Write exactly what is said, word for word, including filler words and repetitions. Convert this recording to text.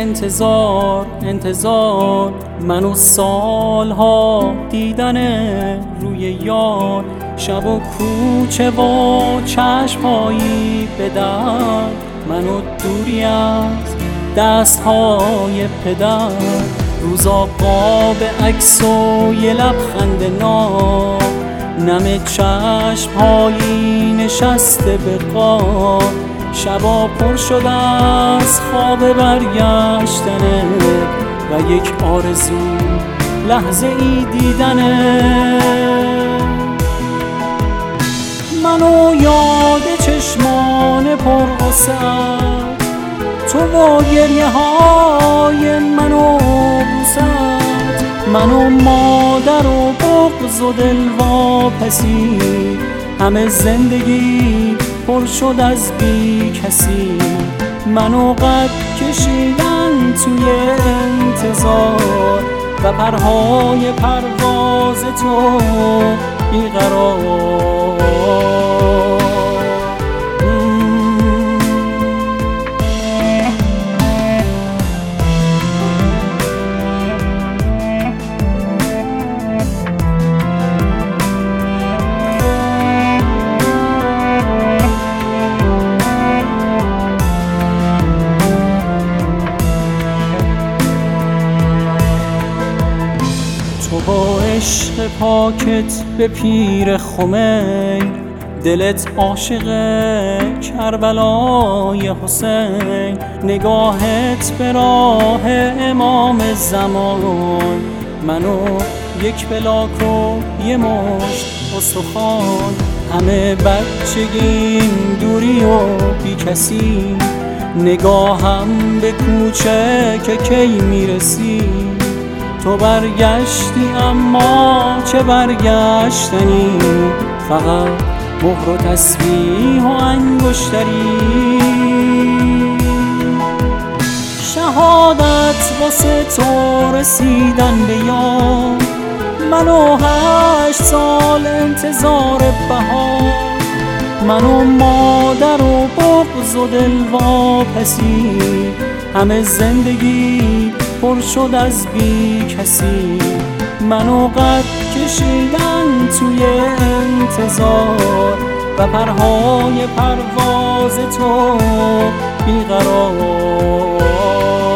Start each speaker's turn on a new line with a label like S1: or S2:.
S1: انتظار انتظار منو سالها دیدن روی یار، شب و کوچه و چشمهایی به درد، منو دوری از دستهای پدر، روزا قاب عکس و یه لبخند ناب، نم چشمهایی نشسته به قاب، شبا پر شده از خواب برگشتنه و یک آرزو لحظه ای دیدنه. منو یاد چشمان پر غصه‌ات، تو و گریه های منو بوست، منو مادر و بغض و دلواپسی، همه زندگی پر شد از بی کسی، منو قد کشیدن توی انتظار و پرهای پرواز تو بیقرار. تو با عشق پاکت به پیر خمین، دلت عاشق کربلای حسین، نگاهت به راه امام زمان، منو یک بلاک و یه مشت استخوان، همه بچگیم دوری و بی کسی، نگاهم به کوچه که کی میرسی، تو برگشتی اما چه برگشتنی، فقط مهر و تسبیح و انگشتری، شهادت واسه تو رسیدن به یاد، منو هشت سال انتظار بهار، منو مادر و بغض و دلواپسی، همه زندگی پر شد از بی کسی، منو قد کشیدن توی انتظار و پرهای پرواز تو بیقرار.